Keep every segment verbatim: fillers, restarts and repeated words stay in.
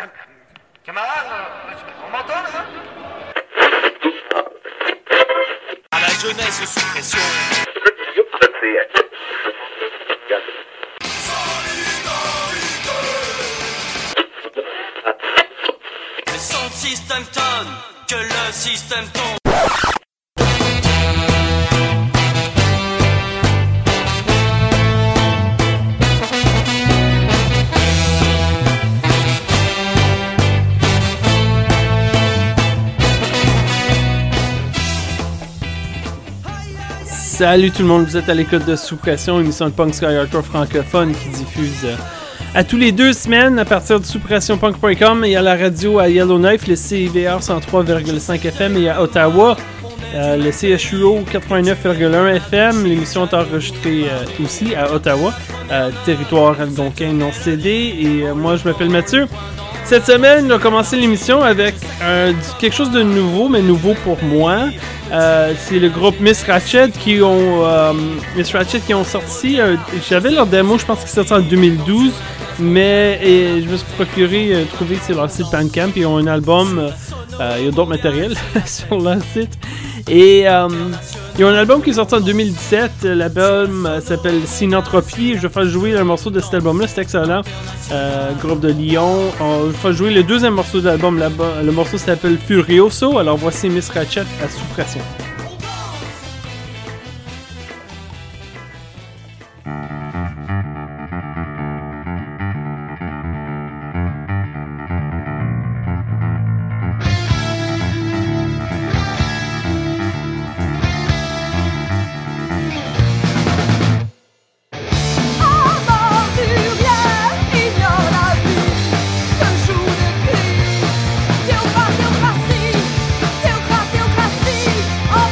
Camarade, on m'entend là? À la jeunesse sous pression. C'est sans système tonne que le système tombe. Salut tout le monde, vous êtes à l'écoute de Sous Pression, émission de punk sky hardcore francophone qui diffuse euh, à tous les deux semaines à partir de sous pression punk point com et à la radio à Yellowknife, le C I V R cent trois virgule cinq F M et à Ottawa, euh, le C H U O quatre-vingt-neuf virgule un F M. L'émission est enregistrée euh, aussi à Ottawa, euh, territoire algonquin non cédé, et euh, moi je m'appelle Mathieu. Cette semaine, on a commencé l'émission avec euh, quelque chose de nouveau, mais nouveau pour moi. Euh, c'est le groupe Miss Ratchet qui ont euh, Miss Ratchet qui ont sorti. Euh, j'avais leur démo, je pense qu'ils sortent en deux mille douze, mais et, je me suis procuré, euh, trouvé sur leur site Bandcamp. Ils ont un album, euh, il y a d'autres matériels sur leur site. Et euh, ils ont un album qui est sorti en deux mille dix-sept. L'album euh, s'appelle Synantropie. Je vais faire jouer un morceau de cet album-là, c'est excellent. Euh, groupe de Lyon. On, je vais faire jouer le deuxième morceau de l'album là-bas. Le morceau s'appelle Furioso. Alors voici Miss Ratchet à Sous Pression. Théocratie, théocratie,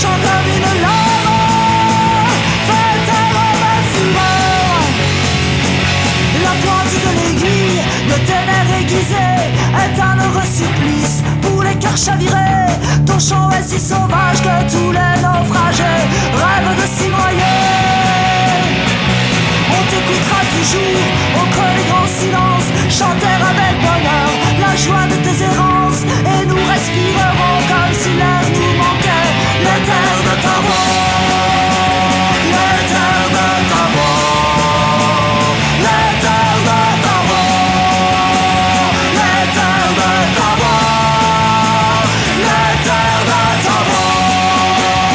touchant comme une lame, fait taire ma fureur. La pointe de l'aiguille de tes nerfs aiguisés est un heureux supplice pour les cœurs chavirés. Ton chant est si sauvage que tous les naufragés rêvent de s'y noyer. On t'écoutera toujours au creux des grands silences, chanter avec bonheur la joie de tes errances. Et nous respirerons comme si l'air nous manquait, l'éther de ta voix, l'éther de ta voix, l'éther de ta voix, l'éther de ta voix, l'éther de ta voix.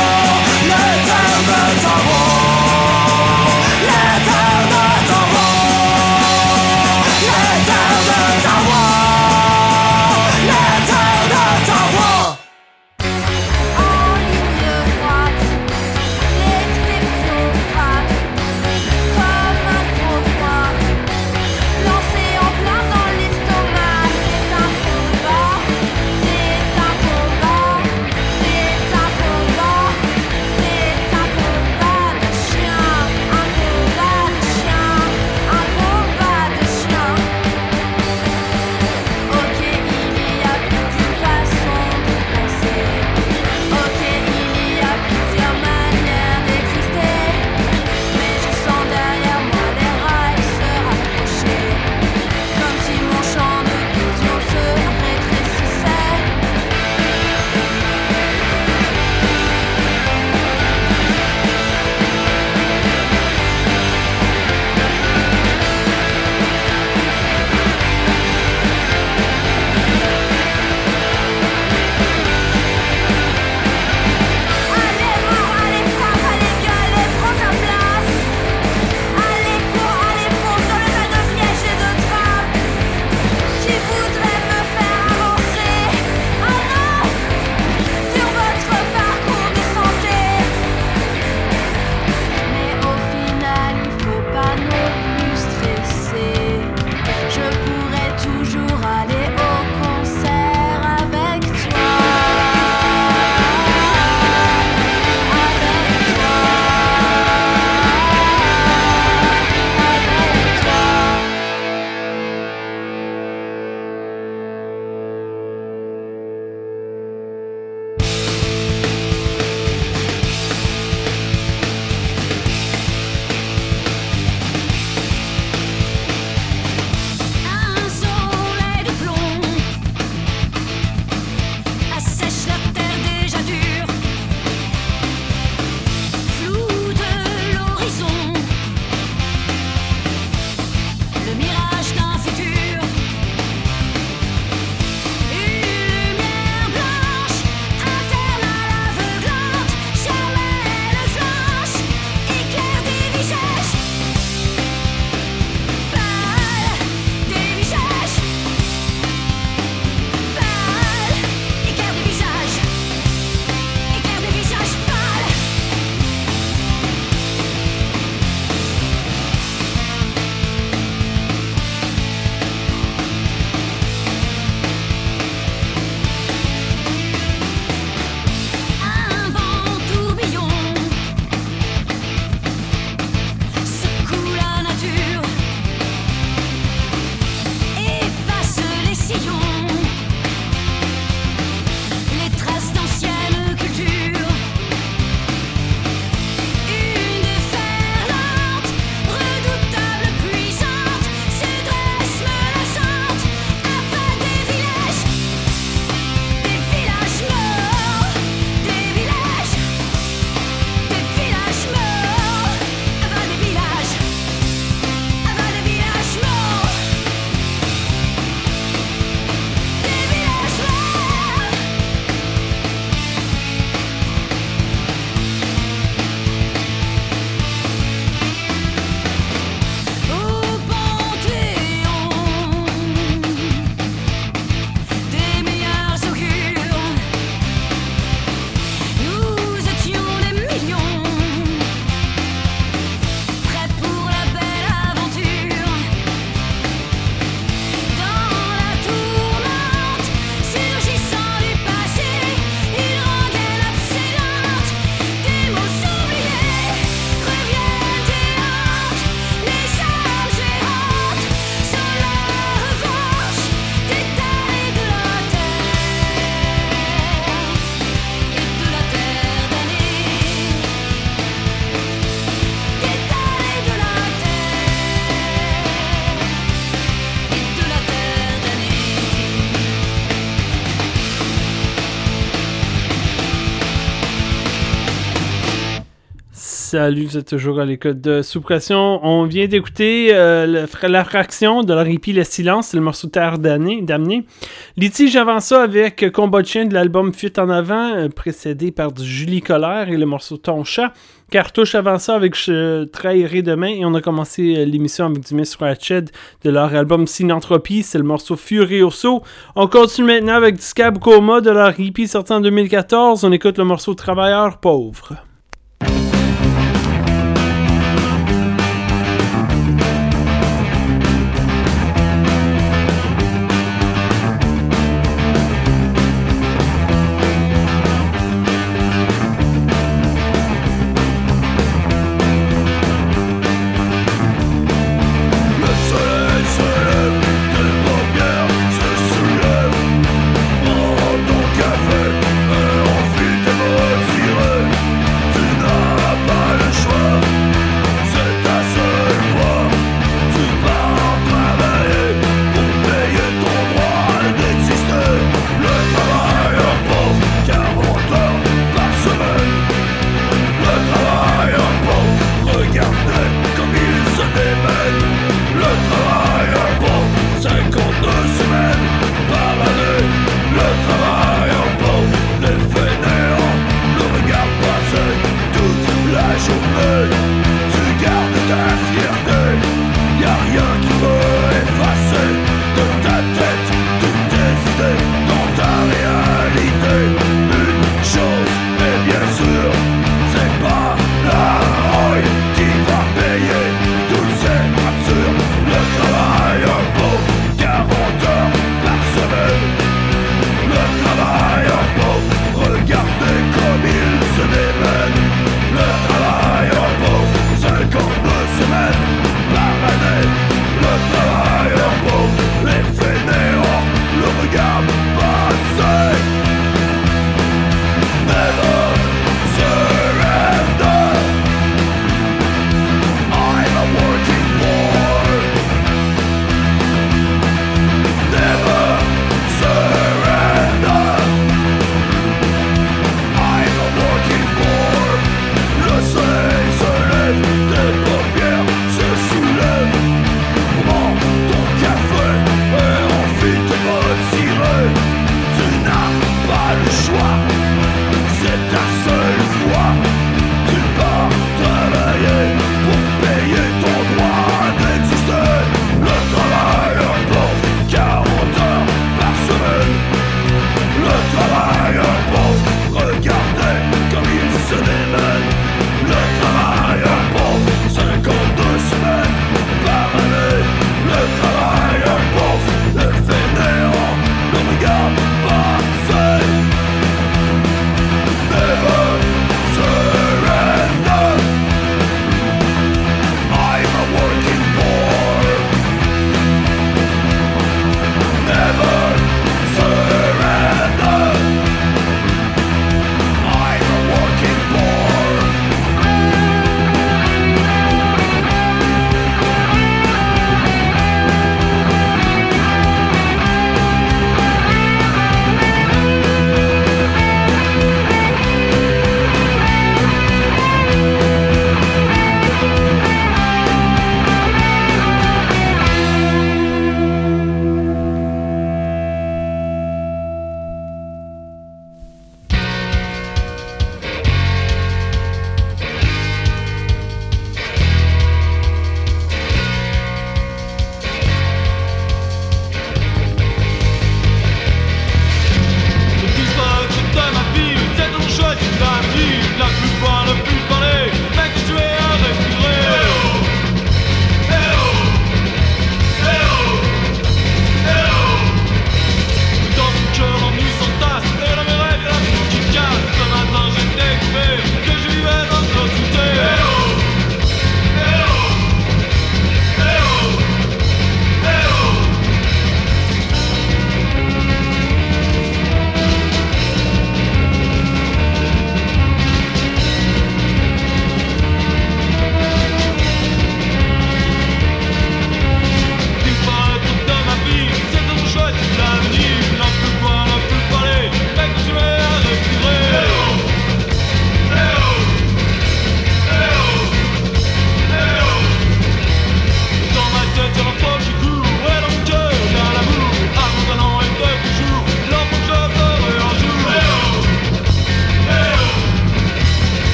Salut, vous êtes toujours à l'écoute de Sous Pression. On vient d'écouter euh, le, la fraction de leur E P Le Silence, c'est le morceau Terre d'Amener. Litige avant ça avec Combat de chien de l'album Fuite en avant, euh, précédé par du Julie Colère et le morceau Ton chat. Cartouche avant ça avec Je trahirai demain et on a commencé euh, l'émission avec du Miss Ratched de leur album Synanthropie, c'est le morceau Furioso. On continue maintenant avec du Scab Coma de leur E P sorti en deux mille quatorze, on écoute le morceau Travailleur pauvre. Prends ton café, et ensuite te retirer.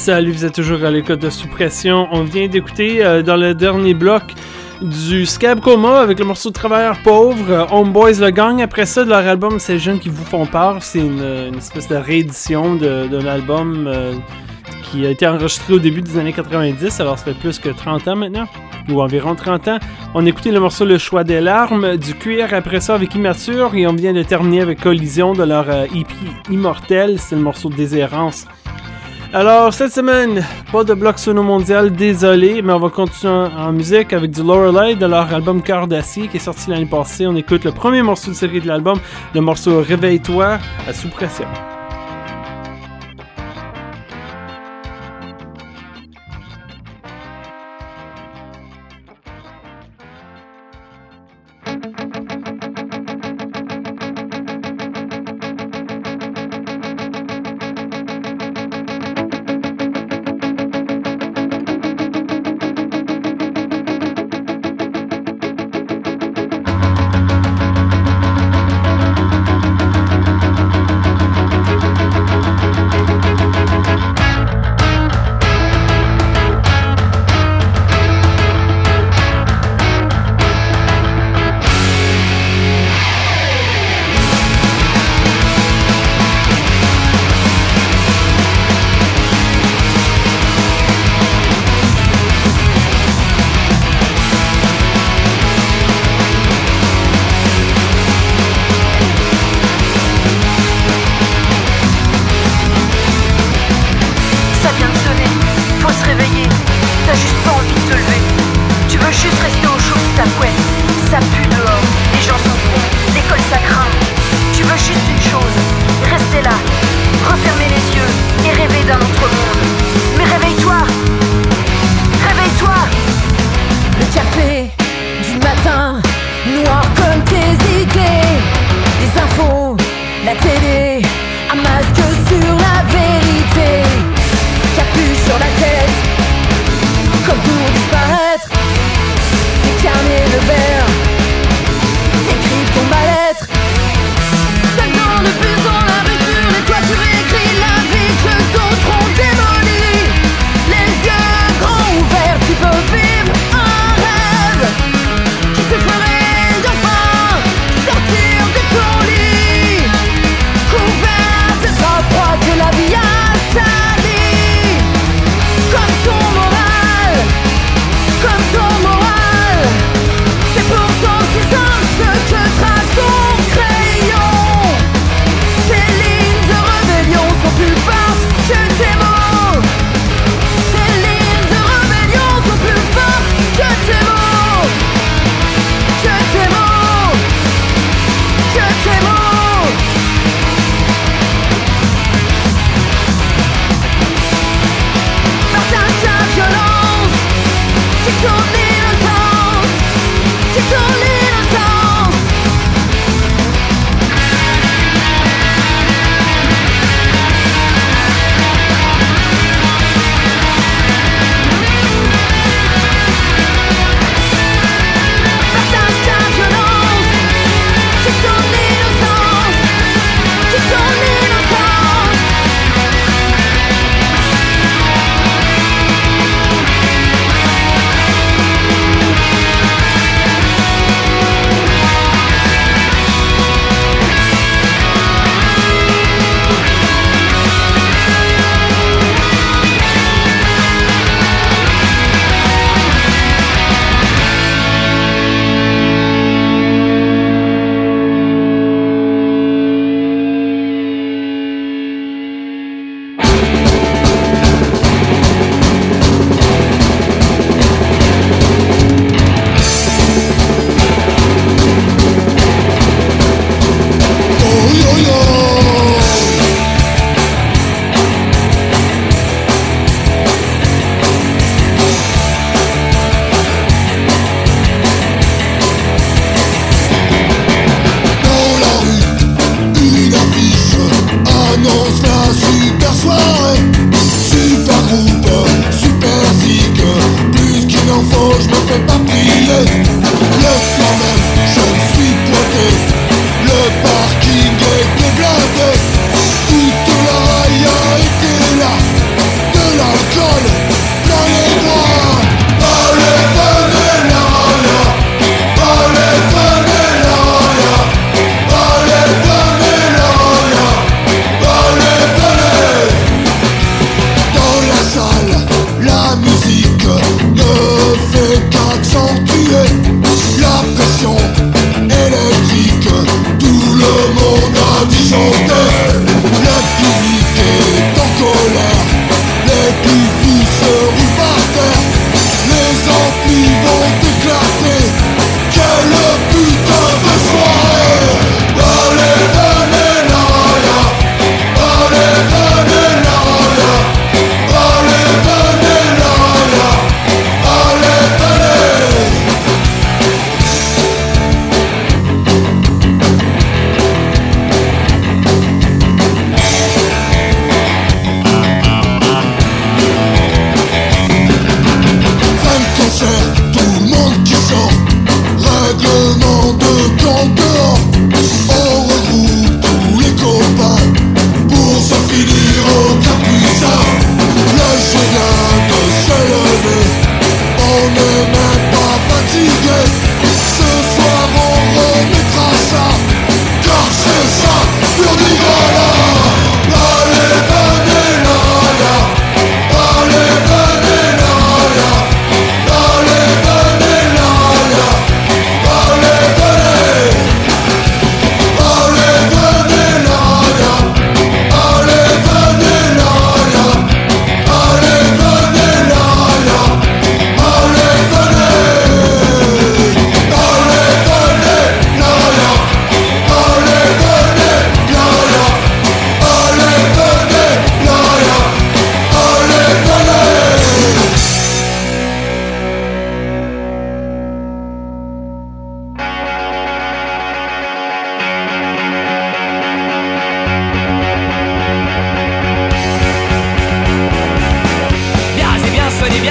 Salut, vous êtes toujours à l'écoute de Sous-Pression. On vient d'écouter euh, dans le dernier bloc du Scab Coma avec le morceau de Travailleurs pauvres, euh, Homeboys le gang. Après ça, de leur album Ces jeunes qui vous font peur, c'est une, une espèce de réédition de, d'un album euh, qui a été enregistré au début des années quatre-vingt-dix, alors ça fait plus que trente ans maintenant, ou environ trente ans. On a écouté le morceau Le choix des larmes, du Cuir après ça avec Immature, et on vient de terminer avec Collision de leur euh, E P Immortel, c'est le morceau Déshérence. Alors, cette semaine, pas de bloc sono mondial, désolé, mais on va continuer en musique avec du Lorelei de leur album Cœur d'acier qui est sorti l'année passée. On écoute le premier morceau de série de l'album, le morceau Réveille-toi à Sous Pression. Thank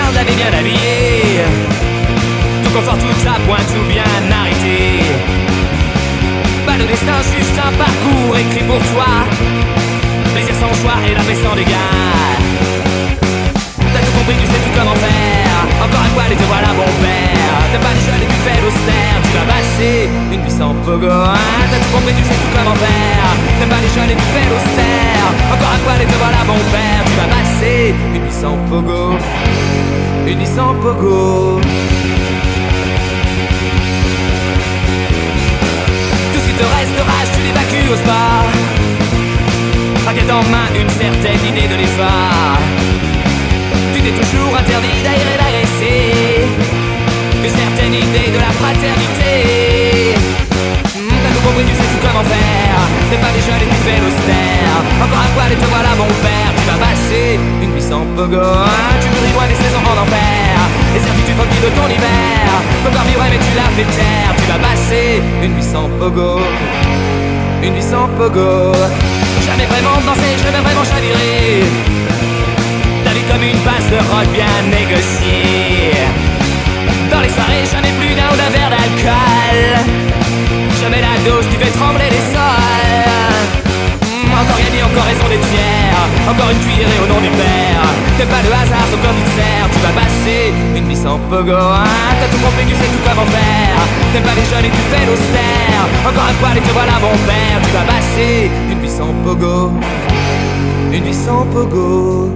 garde l'avait bien habillé. Tout confort, toute la pointe, tout bien arrêté. Pas de destin, juste un parcours écrit pour toi. Plaisir sans choix et la paix sans dégâts. T'as tout compris, tu sais tout comment faire. Encore un poil et te voilà mon père. T'es pas les jeunes et tu fais l'austère. Tu vas passer une vie sans pogo, hein. T'as tout compris, tu sais tout comment faire. T'es pas les jeunes et tu fais l'austère. Encore un poil et te voilà mon père. Tu vas passer une vie sans pogo. Une vie sans pogo. Tout ce qui te restera, tu l'évacues au spa. Paquette en main, une certaine idée de l'effort. Tu t'es toujours interdit d'aérer, d'agresser. Une certaine idée de la fraternité. mmh, T'as tout compris, tu sais tout comment faire. T'es pas des jeunes et tu fais l'austère. Encore un poil et te voilà mon père. Tu vas passer une vie sans pogo, hein. Tu brilles loin des saisons en enfer. Les certitudes tranquilles de ton hiver. Encore vivre mais tu l'as fait taire. Tu vas passer une vie sans pogo. Une vie sans pogo. Jamais vraiment dansé, jamais vraiment chaviré. Ta vie comme une passe de rock bien négociée. Dans les soirées, jamais plus d'un ou d'un verre d'alcool. Jamais la dose qui fait trembler les sols. mmh, Encore gagné, encore raison d'être fier. Encore une cuillerée au nom du père. T'es pas le hasard, son commissaire. Tu vas passer une vie sans pogo, hein. T'as tout compris, tu sais tout comment faire. T'es pas les jeunes et tu fais l'austère. Encore un poil et te voilà mon père. Tu vas passer une vie sans pogo. Une vie sans pogo.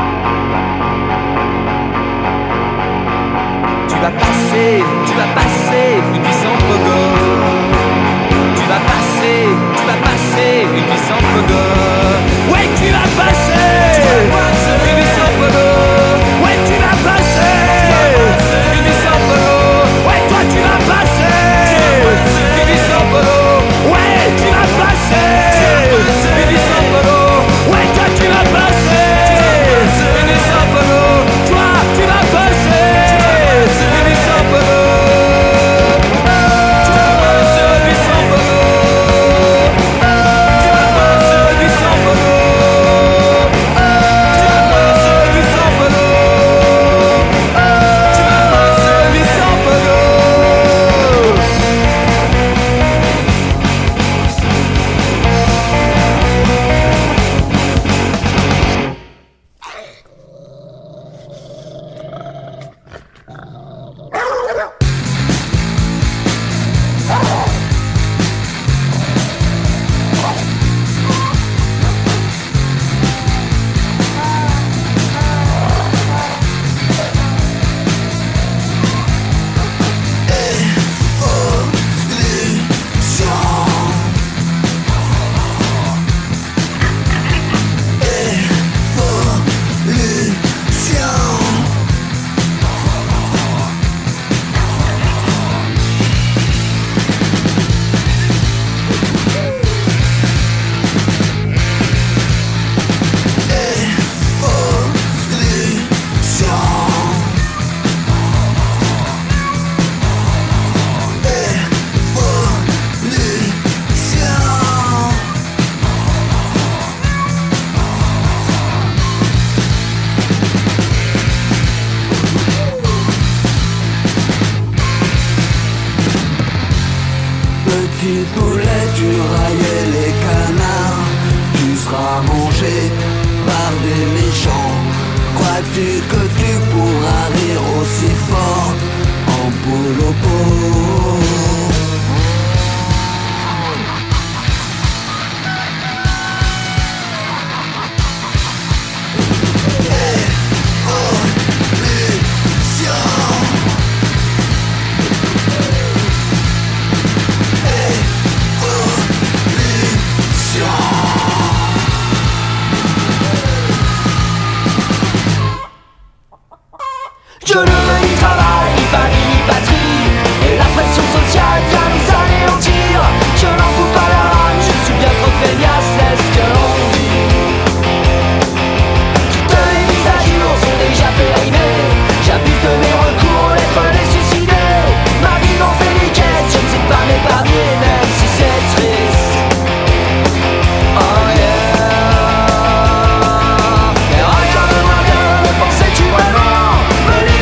Tu vas passer, tu vas passer une vie sans pogo. Tu vas passer, tu vas passer une vie sans pogo. Ouais, tu vas passer une vie sans pogo. Ouais, tu vas passer une vie sans pogo. Ouais, toi tu vas passer une vie sans pogo. Ouais, tu vas passer une vie sans pogo. Ouais, toi tu vas passer une vie sans pogo. Toi tu vas passer une vie sans pogo. Tu vas passer une vie sans pogo. Tu vas passer une vie sans pogo. Tu vas passer une vie sans pogo. Tu vas passer une vie sans pogo. Petit poulet, tu raillais les canards. Tu seras mangé par des méchants. Crois-tu que tu pourras rire aussi fort en poule au pot? Je ne veux ni travail, ni famille, ni patrie. Et la pression sociale vient nous anéantir. Je n'en fous pas la rage, je suis bien trop feignasse, c'est ce que l'on dit. Toutes les mises à jour sont déjà périmées. J'abuse de mes recours, lettres les suicider. Ma vie m'en fait des caisses, je ne sais pas m'épargner, même si c'est triste. Oh yeah. Et regarde-moi bien, me pensais-tu vraiment me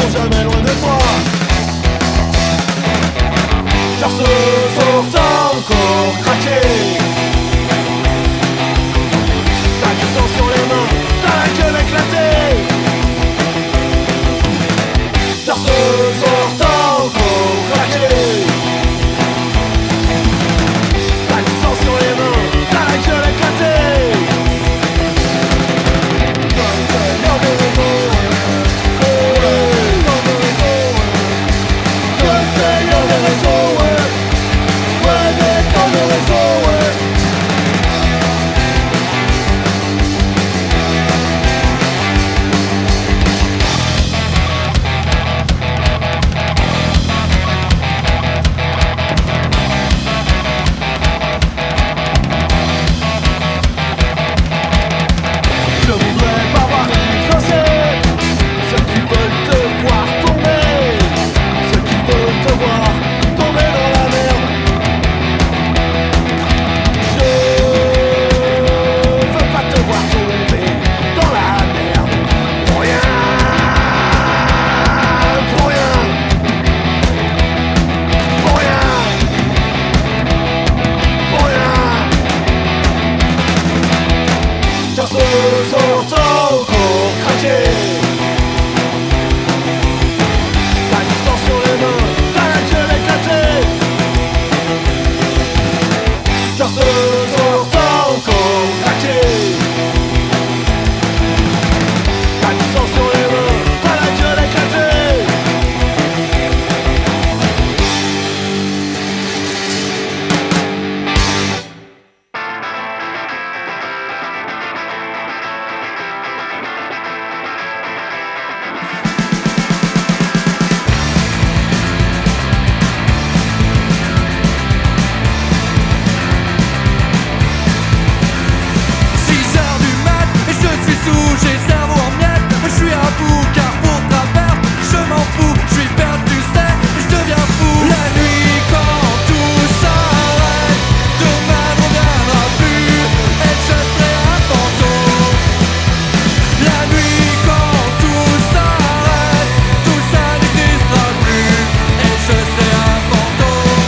seront jamais loin de toi. Car ce soir encore craqué. T'as du sang sur les mains, t'as la gueule éclatée. Car ce soir encore craqué. T'as du sang sur les mains, t'as la gueule éclatée. Comme Seigneur des raisons, ouais, comme des raisons, ouais. Comme Seigneur des raisons, ouais. Ouais, mais comme des raisons, ouais. Je voudrais pas voir écraser ceux qui veulent te voir tomber, ceux qui veulent te voir tomber dans la merde. Je veux pas te voir tomber dans la merde. Pour rien, pour rien, pour rien, pour rien. Car ce soir t'as encore craqué. T'as du sang sur les mains, t'as la gueule éclatée. Car ce soir t'as encore craqué. T'as du sang sur les mains, t'as la gueule éclatée. six heures du mat et je suis sous, j'ai le cerveau en miettes. Je suis à bout car pour travers, je m'en fous. Je suis perdu, sais, je deviens fou. La nuit quand tout s'arrête, demain ne reviendra plus et je serai un fantôme. La nuit quand tout s'arrête, tout ça n'existera plus et je serai un fantôme.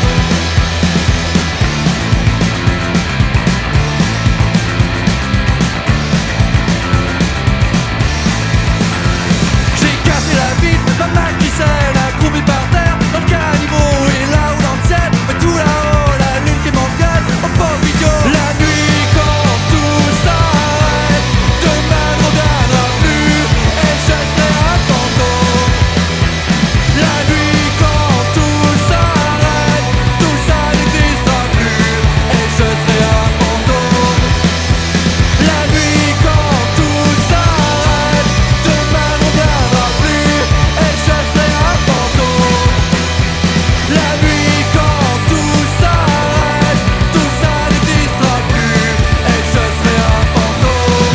J'ai cassé la vitre, ma main qui saigne, accroupi par terre, dans le caniveau et là où dans le ciel, mais tout là-haut, la lune qui m'engueule, oh pauvre idiot. La nuit quand tout s'arrête, demain ne reviendra plus et je serai un fantôme. La nuit quand tout s'arrête, tout ça n'existera plus et je serai un fantôme. La nuit quand tout s'arrête, demain ne reviendra plus et je serai un fantôme. La nuit quand tout s'arrête, tout ça n'existera plus et je serai un fantôme.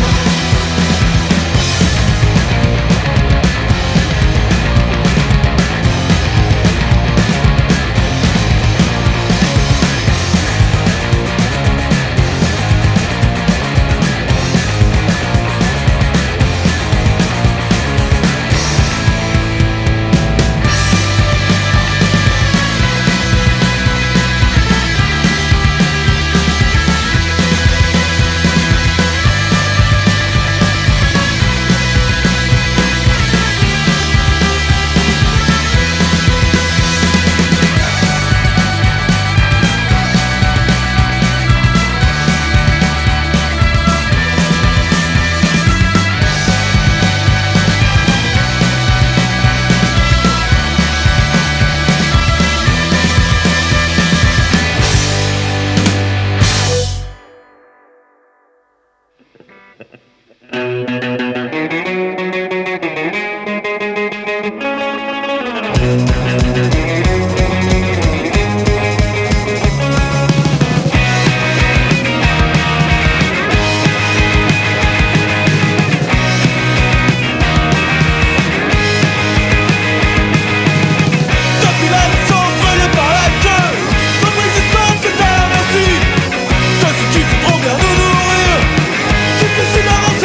Depuis la naissance, relevée par la queue, notre existence est à la merci de ceux qui font trop bien nous nourrir, qui fait si marrant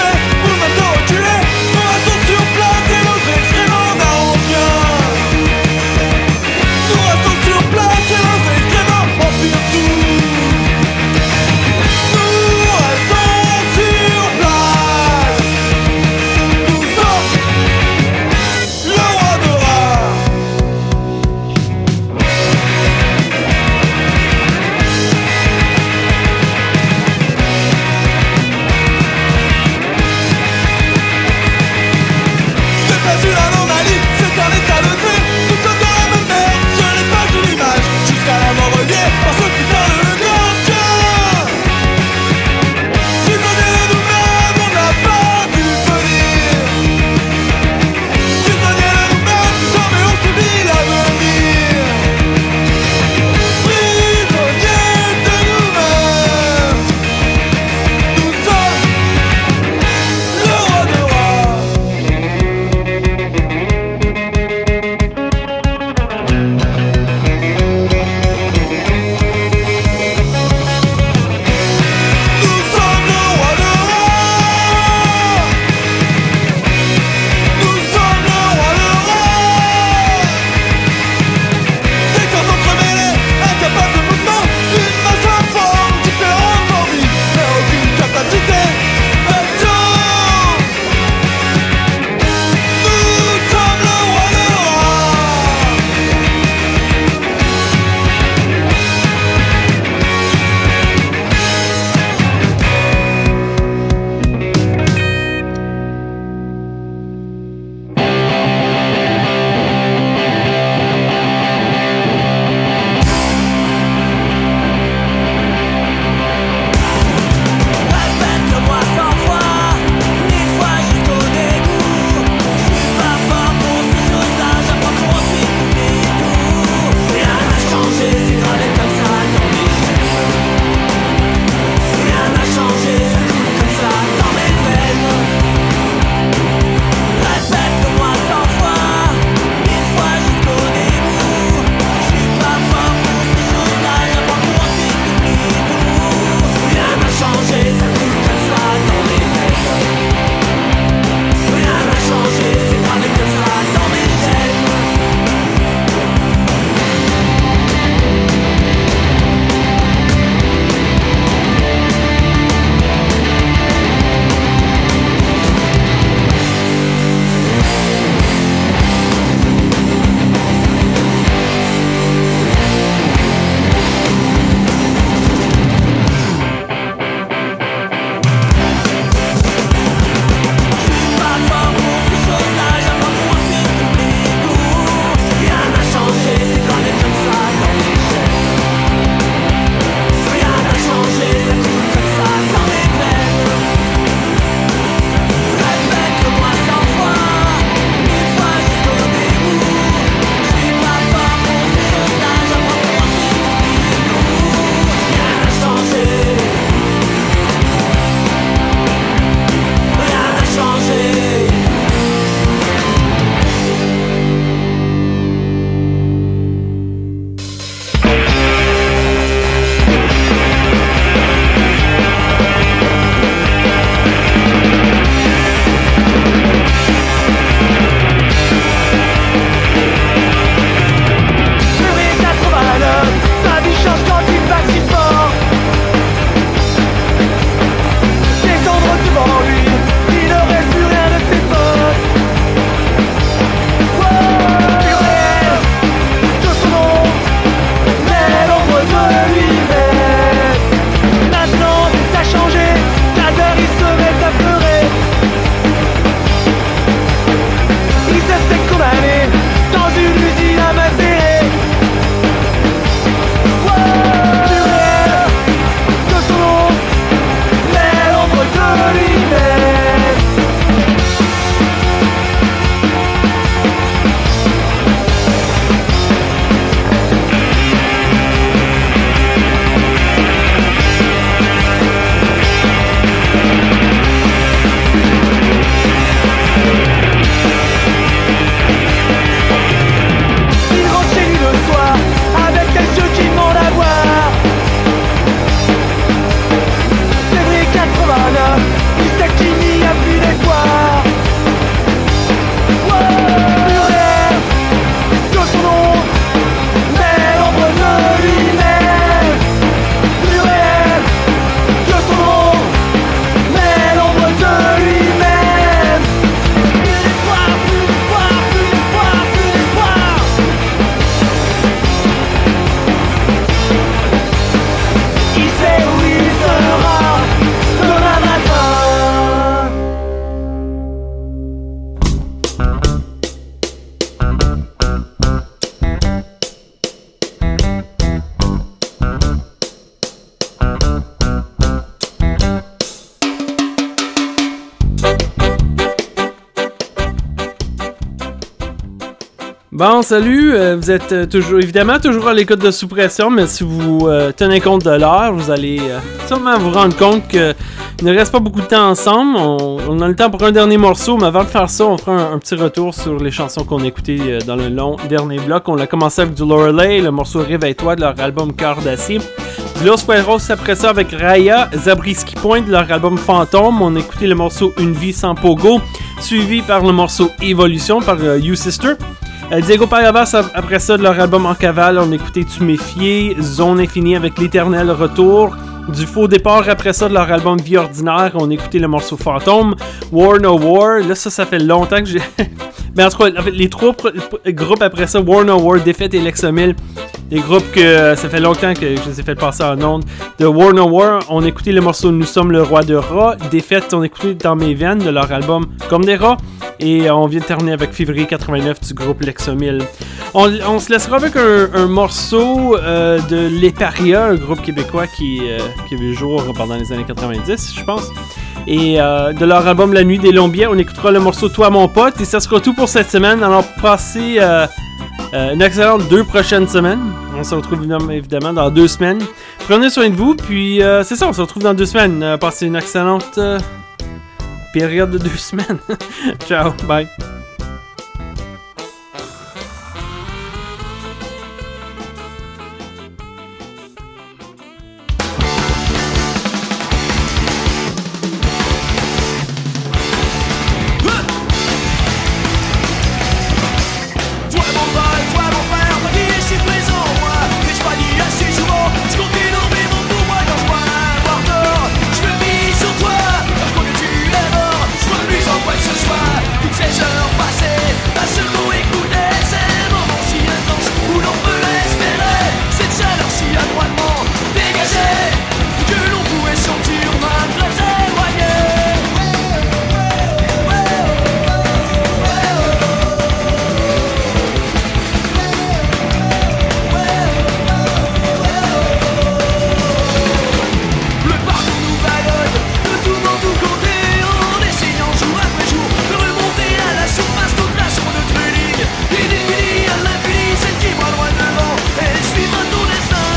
Bon, salut, euh, vous êtes euh, toujours, évidemment toujours à l'écoute de Sous-Pression, mais si vous euh, tenez compte de l'heure, vous allez euh, sûrement vous rendre compte qu'il ne reste pas beaucoup de temps ensemble. On, on a le temps pour un dernier morceau, mais avant de faire ça, on fera un, un petit retour sur les chansons qu'on a écoutées euh, dans le long dernier bloc. On a commencé avec du Lorelei, le morceau Réveille-toi de leur album Cœur d'acier. Du Los Puerros après ça avec Raya, Zabriskie Point de leur album Fantôme. On a écouté le morceau Une vie sans pogo, suivi par le morceau Évolution par euh, You Sister. Euh, Diego Payabas, après ça, de leur album En Cavale, on a écouté Tu Méfier, Zone Infinie avec l'Éternel Retour. Du Faux Départ, après ça, de leur album Vie Ordinaire, on a écouté le morceau Fantôme. War No War, là, ça, ça fait longtemps que j'ai... Mais en tout cas, les trois pr- groupes après ça, War No War, Défaite et Lexomil, des groupes que euh, ça fait longtemps que je les ai fait passer en ondes. De War No War, on a écouté le morceau Nous sommes le roi de rats. Défaite, on a écouté Dans mes veines de leur album Comme des rats. Et on vient de terminer avec Février quatre-vingt-neuf du groupe Lexomil. On, on se laissera avec un, un morceau euh, de L'Eparia, un groupe québécois qui, euh, qui a vu le jour pendant les années quatre-vingt-dix, je pense. Et euh, de leur album La Nuit des Lombiers, on écoutera le morceau Toi mon pote. Et ça sera tout pour cette semaine. Alors passez euh, euh, une excellente deux prochaines semaines. On se retrouve évidemment dans deux semaines. Prenez soin de vous. Puis euh, c'est ça, on se retrouve dans deux semaines. Euh, passez une excellente euh, période de deux semaines. Ciao, bye.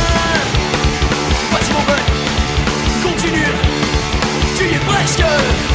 Tu y es presque.